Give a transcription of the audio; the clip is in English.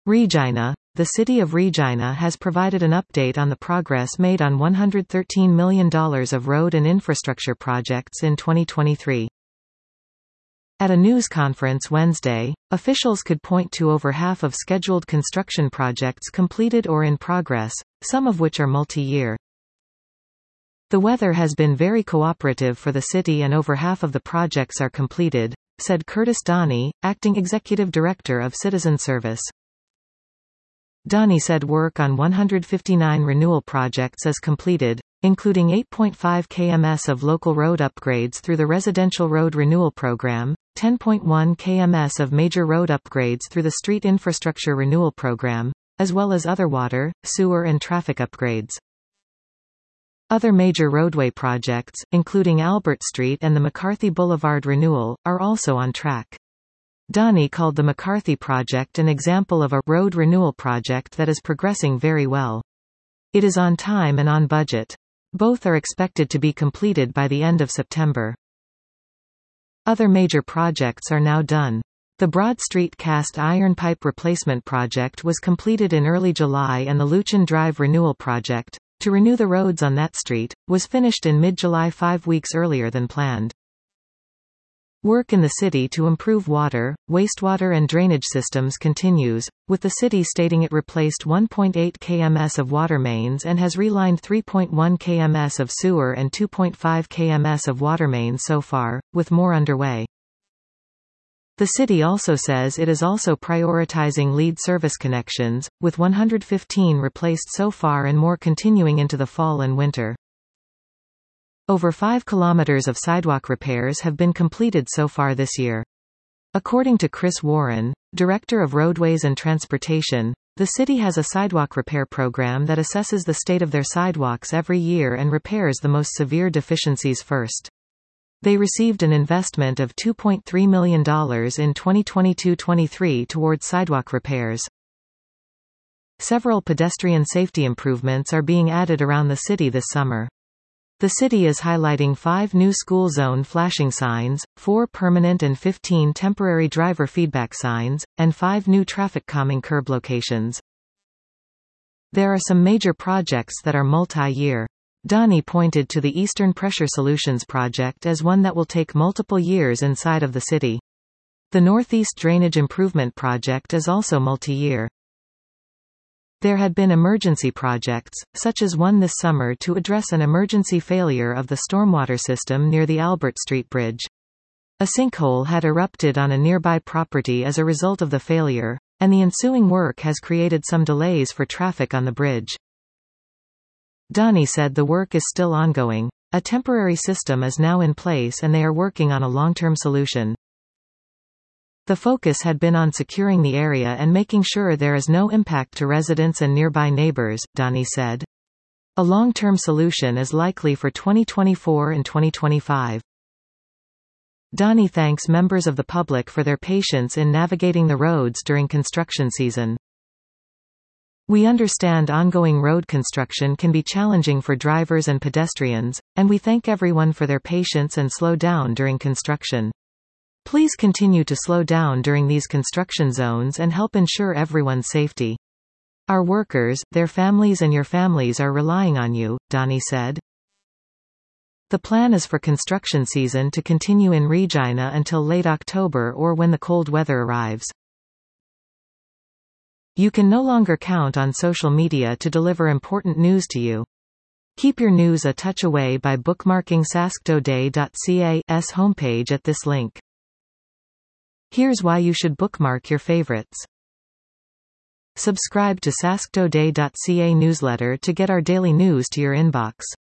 Regina. The city of Regina has provided an update on the progress made on $113 million of road and infrastructure projects in 2023. At a news conference Wednesday, officials could point to over half of scheduled construction projects completed or in progress, some of which are multi-year. The weather has been very cooperative for the city and over half of the projects are completed, said Curtis Donnie, acting executive director of Citizen Service. Donnie said work on 159 renewal projects is completed, including 8.5 km of local road upgrades through the Residential Road Renewal Program, 10.1 km of major road upgrades through the Street Infrastructure Renewal Program, as well as other water, sewer and traffic upgrades. Other major roadway projects, including Albert Street and the McCarthy Boulevard renewal, are also on track. Donnie called the McCarthy project an example of a road renewal project that is progressing very well. It is on time and on budget. Both are expected to be completed by the end of September. Other major projects are now done. The Broad Street cast iron pipe replacement project was completed in early July and the Lucian Drive renewal project, to renew the roads on that street, was finished in mid-July 5 weeks earlier than planned. Work in the city to improve water, wastewater and drainage systems continues, with the city stating it replaced 1.8 km of water mains and has relined 3.1 km of sewer and 2.5 km of water mains so far, with more underway. The city also says it is also prioritizing lead service connections, with 115 replaced so far and more continuing into the fall and winter. Over 5 kilometers of sidewalk repairs have been completed so far this year. According to Chris Warren, Director of Roadways and Transportation, the city has a sidewalk repair program that assesses the state of their sidewalks every year and repairs the most severe deficiencies first. They received an investment of $2.3 million in 2022-23 towards sidewalk repairs. Several pedestrian safety improvements are being added around the city this summer. The city is highlighting 5 new school zone flashing signs, 4 permanent and 15 temporary driver feedback signs, and 5 new traffic calming curb locations. There are some major projects that are multi-year. Donnie pointed to the Eastern Pressure Solutions project as one that will take multiple years inside of the city. The Northeast Drainage Improvement project is also multi-year. There had been emergency projects, such as one this summer to address an emergency failure of the stormwater system near the Albert Street Bridge. A sinkhole had erupted on a nearby property as a result of the failure, and the ensuing work has created some delays for traffic on the bridge. Donnie said the work is still ongoing. A temporary system is now in place and they are working on a long-term solution. The focus had been on securing the area and making sure there is no impact to residents and nearby neighbors, Donnie said. A long-term solution is likely for 2024 and 2025. Donnie thanks members of the public for their patience in navigating the roads during construction season. We understand ongoing road construction can be challenging for drivers and pedestrians, and we thank everyone for their patience and slow down during construction. Please continue to slow down during these construction zones and help ensure everyone's safety. Our workers, their families and your families are relying on you, Donnie said. The plan is for construction season to continue in Regina until late October or when the cold weather arrives. You can no longer count on social media to deliver important news to you. Keep your news a touch away by bookmarking sasktoday.ca's homepage at this link. Here's why you should bookmark your favorites. Subscribe to sasktoday.ca newsletter to get our daily news to your inbox.